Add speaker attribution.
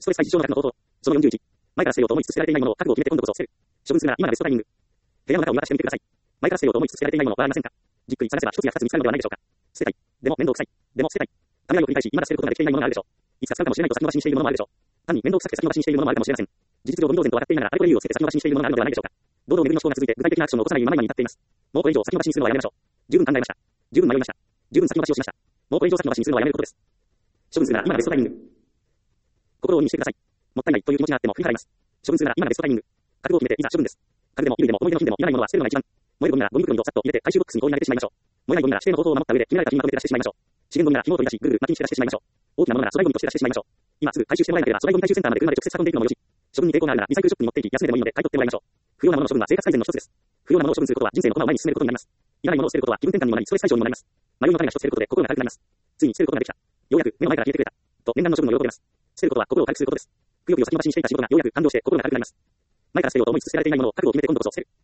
Speaker 1: ストレス対事象の額の方法。その41。前から捨てようと思いつつ捨てられていないものを覚悟を決めて今度こそ捨てる。処分するなら今がベストタイミング。部屋の中を見渡してみてください。前から捨てようと思いつつ捨てられていないものはありませんか？じっくり探せば一つや二つ見つかるのではないでしょうか。捨てたい。でも面倒くさい。でも捨てたい。雷を繰り返し、まだ捨てることができていないものがあるでしょう。いつか使うかもしれないと先延ばしにしているものもあるでしょう。単に面倒くさくて先延ばしにしているものもあるかもしれません。事実上微妙然と分かっていながらあれこれ理由をつけて先延ばしにしているものがあるのではないでしょうか。堂々巡りの思考が続いて具体的なアクションを起こさないまま今に至っています。もうこれ以上先延ばしにするのはやめましょう。十分考えました。十分迷いました。十分先延ばしをしました。もうこれ以上先延ばしにするのはやめることです。処分するなら今がベストタイミング。心を鬼にしてください。もったいないという気持ちがあっても振り払います。処分するなら今がベストタイミング。覚悟を決めていざ処分です。家具でも衣類でも思い出の品でもいらないものは捨てるのが一番。燃えるゴミならゴミ袋にドサッと入れて回収ボックスに放り投げてしまいましょう。燃えないゴミなら指定の方法を守った上で決められた日にまとめて出してしまいましょう。資源ゴミなら紐を取り出しぐるぐる巻きにして出してしまいましょう。大きなものなら粗大ゴミとして出してしまいましょう。今すぐ回収してもらえなければ粗大ゴミ回収センターまで車で直接運んでいくのもよし。処分に抵抗があるならリサイクルショップに持っていき安値でもいいので買い取ってもらいましょう。不要なものの処分は生活改善の一つです。不要なものを処分することは人生の駒を前に進めることになります。いらないものを捨てることは気分転換にもなりストレス解消にもなります。迷いの種が一つ捨てることで心が軽くなります。ついに捨てることができた。ようやく目の前から消えてくれた。と念願の処分を喜びます。捨てることは心を軽くすることです。くよくよ先延ばしにしていた仕事がようやく完了して心が軽くなります。前から捨てようと思いつつ捨てられていないものを覚悟を決めて今度こそ捨てる。